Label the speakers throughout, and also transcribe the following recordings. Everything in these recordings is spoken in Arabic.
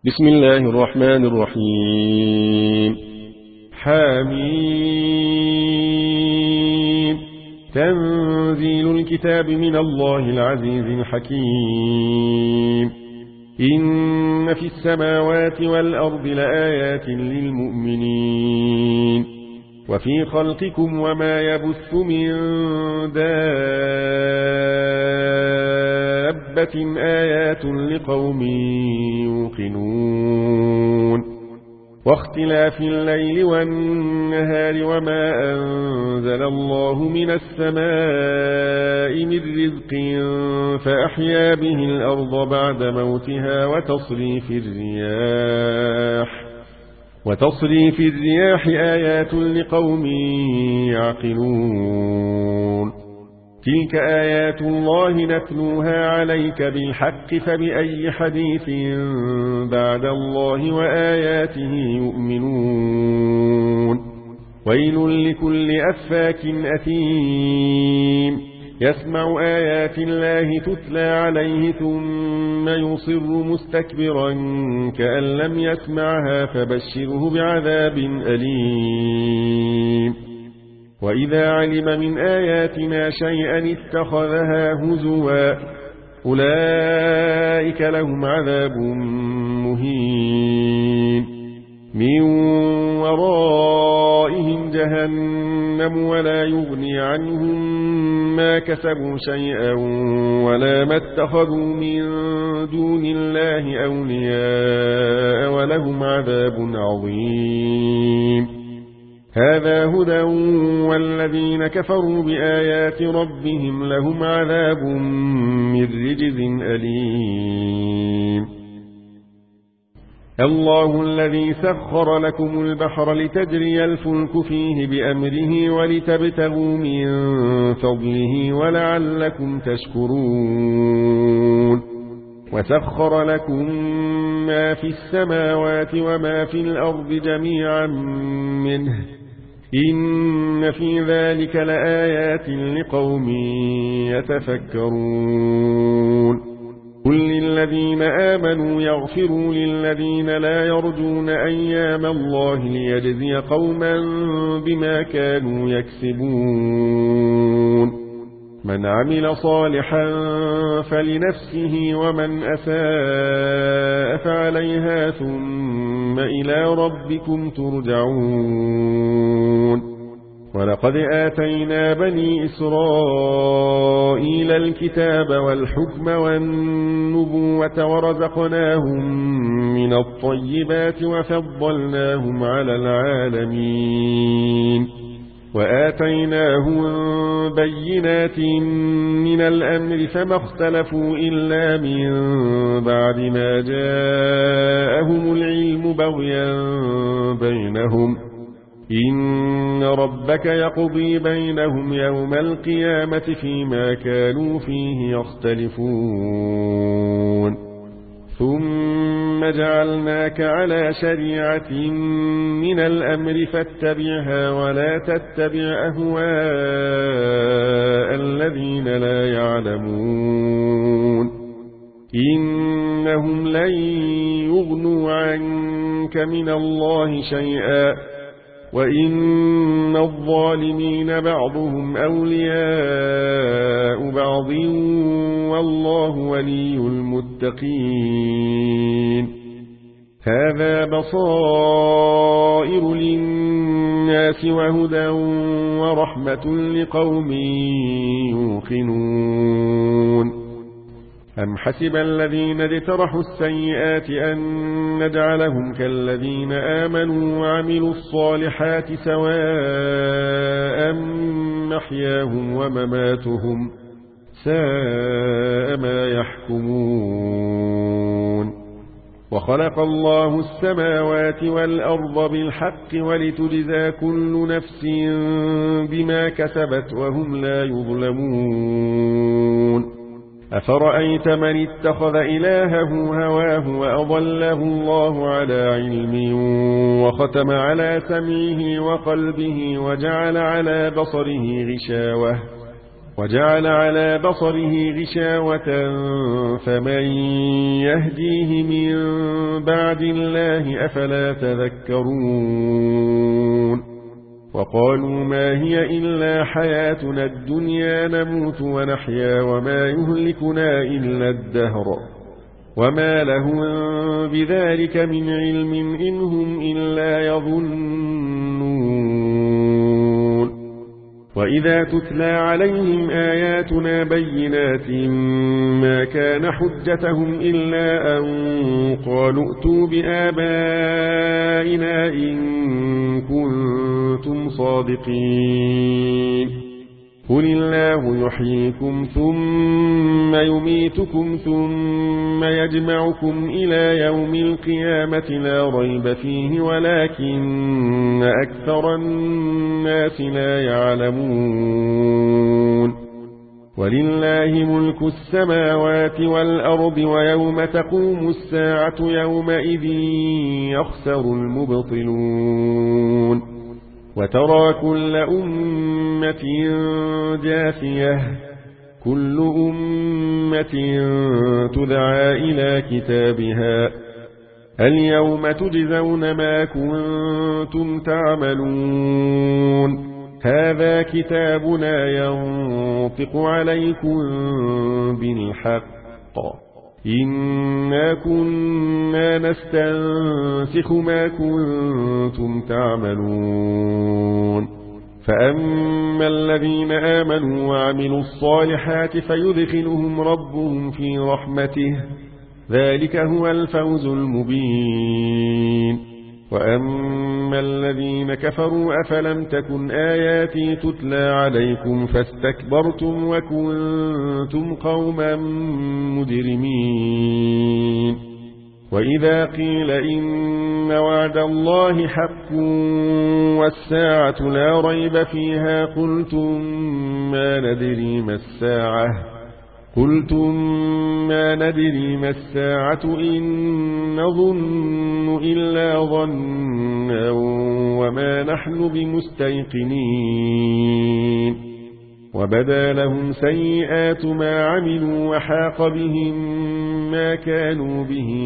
Speaker 1: بسم الله الرحمن الرحيم. حميم. تنزيل الكتاب من الله العزيز الحكيم. إن في السماوات والأرض لآيات للمؤمنين وفي خلقكم وما يبث من دابة آيات لقوم يوقنون واختلاف الليل والنهار وما أنزل الله من السماء من رزق فأحيا به الأرض بعد موتها وتصريف الرياح آيات لقوم يعقلون. تلك آيات الله نتلوها عليك بالحق فبأي حديث بعد الله وآياته يؤمنون. ويل لكل أفاك أثيم يسمع آيات الله تتلى عليه ثم يصر مستكبرا كأن لم يسمعها فبشره بعذاب أليم. وإذا علم من آياتنا شيئا اتخذها هزوا أولئك لهم عذاب مهين من ورائهم جهنم ولا يغني عنهم ما كسبوا شيئا ولا ما اتخذوا من دون الله أولياء ولهم عذاب عظيم. هذا هدى والذين كفروا بآيات ربهم لهم عذاب من رجز أليم. الله الذي سخر لكم البحر لتجري الفلك فيه بأمره ولتبتغوا من فضله ولعلكم تشكرون. وسخر لكم ما في السماوات وما في الأرض جميعا منه إن في ذلك لآيات لقوم يتفكرون. قل للذين آمنوا يغفروا للذين لا يرجون أيام الله ليجزي قوما بما كانوا يكسبون. من عمل صالحا فلنفسه ومن أساء فعليها ثم إلى ربكم ترجعون. ولقد آتينا بني إسرائيل الكتاب والحكم والنبوة ورزقناهم من الطيبات وفضلناهم على العالمين وآتيناهم بينات من الأمر فما اختلفوا إلا من بعد ما جاءهم العلم بغيا بينهم إن ربك يقضي بينهم يوم القيامة فيما كانوا فيه يختلفون. ثم جعلناك على شريعة من الأمر فاتبعها ولا تتبع أهواء الذين لا يعلمون إنهم لن يغنوا عنك من الله شيئا وإن الظالمين بعضهم أولياء بعض والله ولي المتقين. هذا بصائر للناس وهدى ورحمة لقوم يوقنون. أم حسب الذين اجترحوا السيئات أن نجعلهم كالذين آمنوا وعملوا الصالحات سواء محياهم ومماتهم ساء ما يحكمون. وخلق الله السماوات والأرض بالحق ولتجزى كل نفس بما كسبت وهم لا يظلمون. أفرأيت من اتخذ إلهه هواه وأضله الله على علم وختم على سمعه وقلبه وجعل على بصره غشاوة وجعل على بصره غشاوة فمن يهديه من بعد الله أفلا تذكرون وقالوا ما هي إلا حياتنا الدنيا نموت ونحيا وما يهلكنا إلا الدهر وما لهم بذلك من علم إن هم إلا يظنون وإذا تتلى عليهم آياتنا بينات ما كان حجتهم إلا أن قالوا ائتوا بآبائنا إن كنتم صادقين قل الله يحييكم ثم يميتكم ثم يجمعكم إلى يوم القيامة لا ريب فيه ولكن أكثر الناس لا يعلمون ولله ملك السماوات والأرض ويوم تقوم الساعة يومئذ يخسر المبطلون وترى كل أمة جاثية كل أمة تدعى إلى كتابها اليوم تجزون ما كنتم تعملون هذا كتابنا ينطق عليكم بالحق إنا كنا نستنسخ ما كنتم تعملون فأما الذين آمنوا وعملوا الصالحات فيدخلهم ربهم في رحمته ذلك هو الفوز المبين وأما الذين كفروا أفلم تكن آياتي تتلى عليكم فاستكبرتم وكنتم قوما مجرمين وإذا قيل إن وعد الله حق والساعة لا ريب فيها قلتم ما ندري ما الساعة إن نظن إلا ظنا وما نحن بمستيقنين وبدا لهم سيئات ما عملوا وحاق بهم ما كانوا به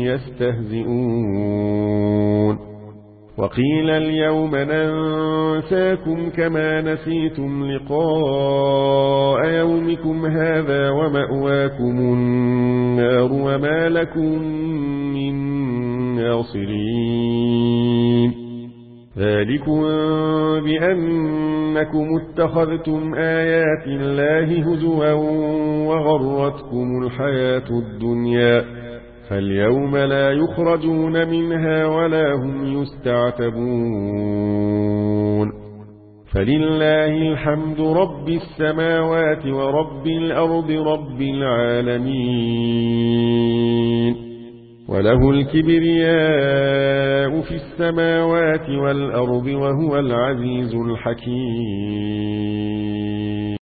Speaker 1: يستهزئون وقيل اليوم ننساكم كما نسيتم لقاء يومكم هذا ومأواكم النار وما لكم من ناصرين ذلكم بأنكم اتخذتم آيات الله هزوا وغرتكم الحياة الدنيا فاليوم لا يخرجون منها ولا هم يستعتبون فلله الحمد رب السماوات ورب الأرض رب العالمين وله الكبرياء في السماوات والأرض وهو العزيز الحكيم